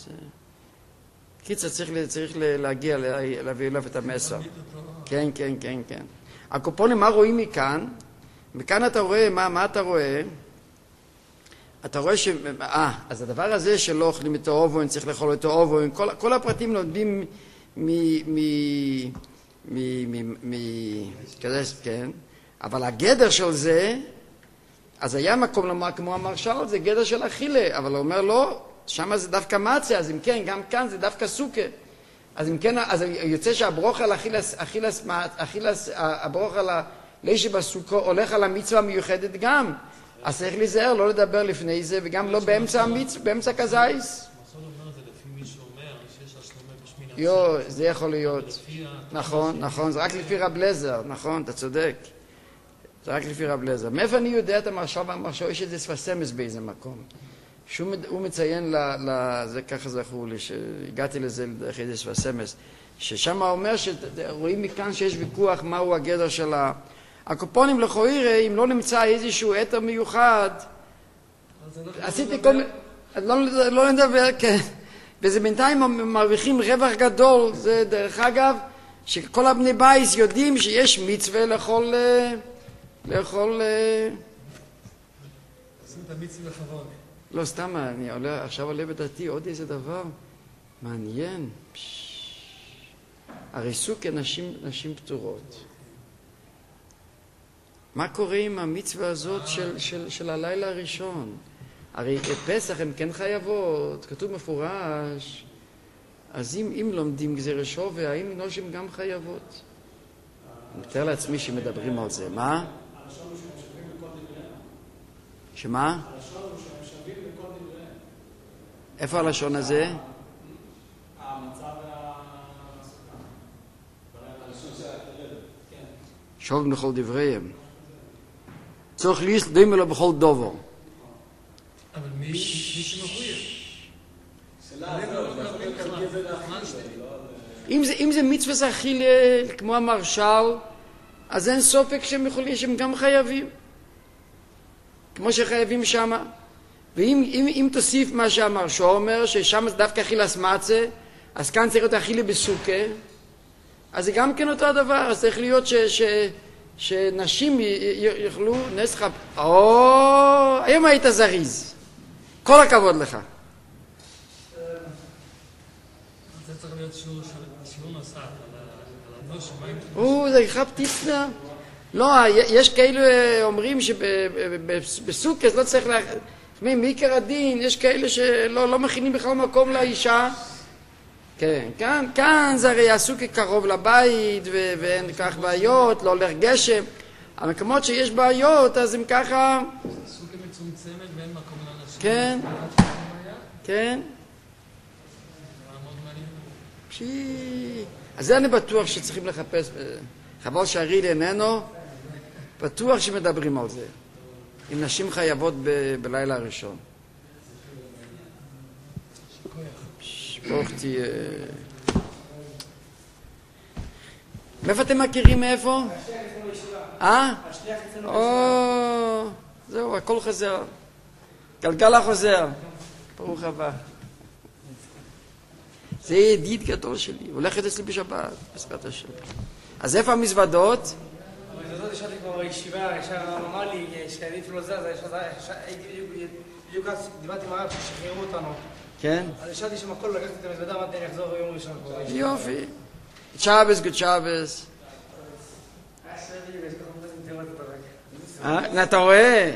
קיצר צריך להגיע, להביא אליו את המסר. כן. הקופונים, מה רואים מכאן? מכאן אתה רואה, מה אתה רואה? אתה רואה אז הדבר הזה שלא אוכלים את האובוין, צריך לאכול את האובוין, כל הפרטים לומדים כזה, כן. אבל הגדר של זה, אז היה מקום לומר, כמו המרשל, זה גדר של אכילה, אבל הוא אומר לא, שם זה דווקא מצה, אז אם כן, גם כאן זה דווקא סוכה. אז אם כן, אז יוצא שהברוך על הברוך על הלישי בסוכה הולך על המצווה המיוחדת גם. אז צריך להיזהר, לא לדבר לפני זה, וגם לא באמצע המצווה, באמצע כזייס. המסוד אומר את זה לפי מי שאומר שיש השלמה בשמינה. זה יכול להיות. נכון, זה רק לפי רב לזר, נכון, אתה צודק. זה רק לפי רב לזר. מאיפה אני יודע את המרשל והמרשל, יש איזה ספסמס באיזה מקום. שהוא מציין, זה ככה זכור לי, שהגעתי לזה אחרי זה ספסמס, ששם אומר שרואים מכאן שיש ויכוח מהו הגדר של הקופונים לכוירה, אם לא נמצא איזשהו אתר מיוחד, עשיתי כל מיני, לא נדבר, כן, וזה בינתיים מרוויחים רווח גדול, זה דרך אגב, שכל הבני בייס יודעים שיש מצווה לאכול, עושים את המצווה לחבון. לא, סתם, אני עכשיו עולה בדעתי עוד איזה דבר מעניין. הרי סוכה נשים פטורות. מה קורה עם המצווה הזאת של הלילה הראשון? הרי בפסח הן כן חייבות, כתוב מפורש. אז אם לומדים גזירי שווה, האם נושים גם חייבות? אני מתאר לעצמי שמדברים על זה. מה? שמה? איפה הלשון הזה? שוב בכל דבריהם. צריך להסתדם לו בכל דובר. אבל מי שמחויב? אם זה מצווה אכילה כמו המרשל, אז אין סופק שהם גם חייבים. כמו שחייבים שמה. ואם תוסיף מה שהמרשל אומר, ששם זה דווקא אכילת מצה, אז כאן צריך להיות אכילה בסוכה, אז זה גם כן אותו הדבר. אז צריך להיות שנשים יוכלו נס חפ... היום היית זריז. כל הכבוד לך. זה צריך להיות שיעור נוסף על הנוש, זה חפטיסנה. לא, יש כאלה אומרים שבסוכס לא צריך מעיקר הדין, יש כאלה שלא מכינים בכלל מקום לאישה. כן, כאן זה הרי הסוכה קרוב לבית ואין כך בעיות, לא הולך גשם. המקומות שיש בעיות, אז הם ככה... סוכה מצומצמת ואין מקום לאנשים. כן, כן. אז זה אני בטוח שצריכים לחפש. חבל שהריל איננו, בטוח שמדברים על זה. אם נשים חייבות בלילה הראשון. שפוך תהיה... מאיפה אתם מכירים מאיפה? זהו, הכל חוזר. גלגל החוזר. ברוך הבא. זה ידיד גדול שלי, הולכת אצלי בשבת, בעזרת השם. אז איפה המזוודות? המזוודות ישבתי כבר בישיבה, ישר אמר לי שאני לא זז, הייתי בדיוק אז, דיברתי עם הרב ששחררו אותנו. כן? אז ישבתי שם הכל, לקחתי את המזוודה, אמרתי אני אחזור ביום ראשון. יופי. צ'אבס, גוד צ'אבס. אתה רואה?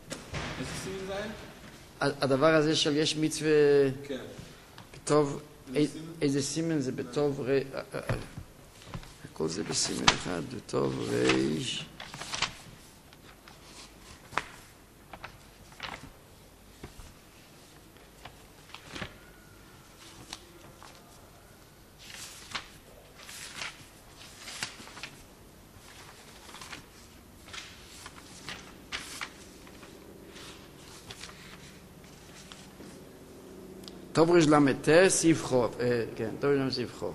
הדבר הזה של יש מצווה... טוב... איזה סימן זה בטוב הכל זה בסימן אחד, בטוב ריש. טוב ריש למתה, סיף חוף. כן, טוב ריש למתה, סיף חוף.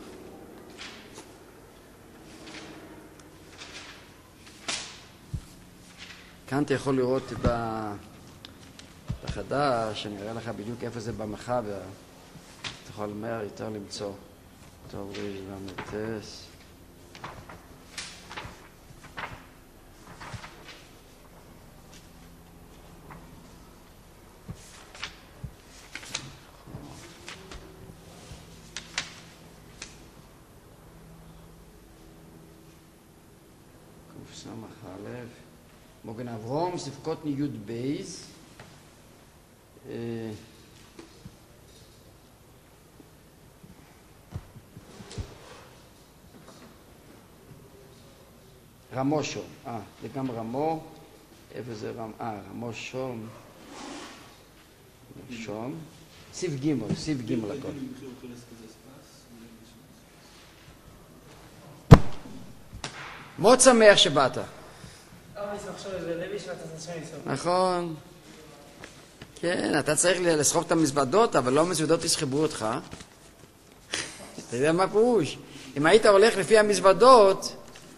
כאן אתה יכול לראות בחדש, אני אראה לך בדיוק איפה זה במחבר. אתה יכול מהר יותר למצוא. טוב ריש למתה. מוגן אברום, ספקות ניוד בייז. רמו שום. זה גם רמו. איפה זה רמו? רמו שום. שום. סיף גימול, סיף גימול הכל. מאוד שמח שבאת. נכון. כן, אתה צריך לסחוב את המזוודות, אבל לא המזוודות יסחבו אותך. אתה יודע מה פירוש? אם היית הולך לפי המזוודות...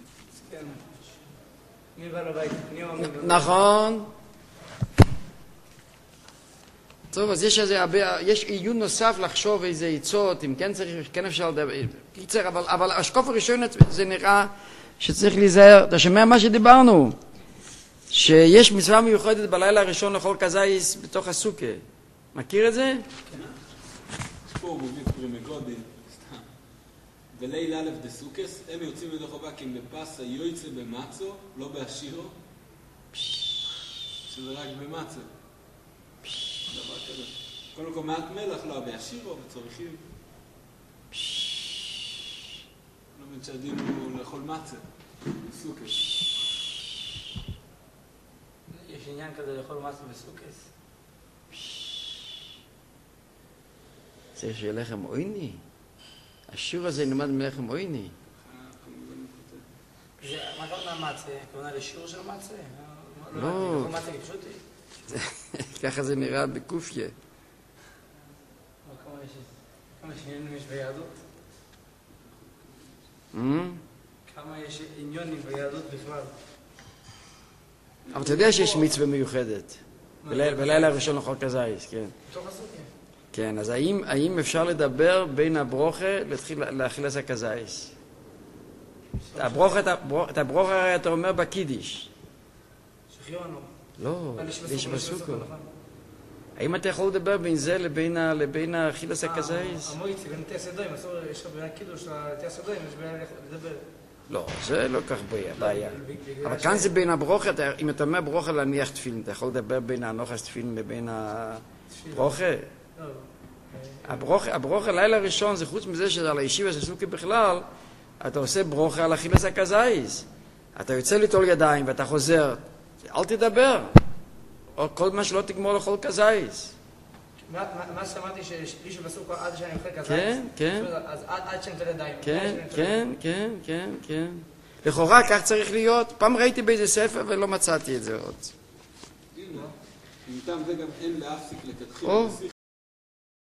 מי בא לבית? נכון. טוב, אז יש עיון נוסף לחשוב איזה עיצות, אם כן צריך, כן אפשר לדבר. קיצר, אבל השקוף הראשון זה נראה שצריך להיזהר. אתה שומע מה שדיברנו? שיש מצווה מיוחדת בלילה הראשון לאכול כזית בתוך הסוכה. מכיר את זה? כן. יש פה מוביל פרימגודי, סתם. בליל א' דסוכס, הם יוצאים לדוח הבקים לפס היועצה במצו, לא באשירו, שזה רק במצו. דבר כזה. קודם כל מעט מלח, לא באשירו, וצריכים. לא מבין שהדין הוא לאכול מצה, בסוכס. יש עניין כזה לאכול מצה בסוכס? צריך שיהיה לחם עויני. השיעור הזה נלמד מלחם עויני. מה כמובן מצה? כמובן לשיעור של מצה? לא. לאכול מצה כפשוטי? ככה זה נראה בקופיה. כמה עניונים יש ביהדות? כמה יש עניונים ביהדות בכלל? אבל אתה יודע שיש מצווה מיוחדת. בלילה הראשון לאכול כזית, כן. בתוך הסוכר? כן, אז האם אפשר לדבר בין הברוכה להתחיל לאכילת הכזית? את הברוכה הרי אתה אומר בקידיש. שחיון לא. לא, יש בסוכו. נכון. האם אתה יכול לדבר בין זה לבין אכילס הכזאיס? המויצי, בין תהיה סדויים, יש בין הקידוש לתהיה סדויים, יש בין לדבר. לא, זה לא כך בעיה. אבל כאן זה בין הברוכה, אם אתה אומר ברוכה להניח תפילין, אתה יכול לדבר בין הנוחס תפילין לבין הברוכה? הברוכה, לילה ראשון, זה חוץ מזה שעל הישיבה של סוכי בכלל, אתה עושה ברוכה על אכילס הכזאיס. אתה יוצא ליטול ידיים ואתה חוזר, אל תדבר. או כל מה שלא תגמור לאכול כזאיס. מה שאמרתי שיש בסוכו עד שאני אוכל כזאיס? כן, כן. אז עד שאני נוטל ידיים. כן. לכאורה כך צריך להיות. פעם ראיתי באיזה ספר ולא מצאתי את זה עוד. מטעם זה גם אין להפסיק לכתחילה או, בשיחה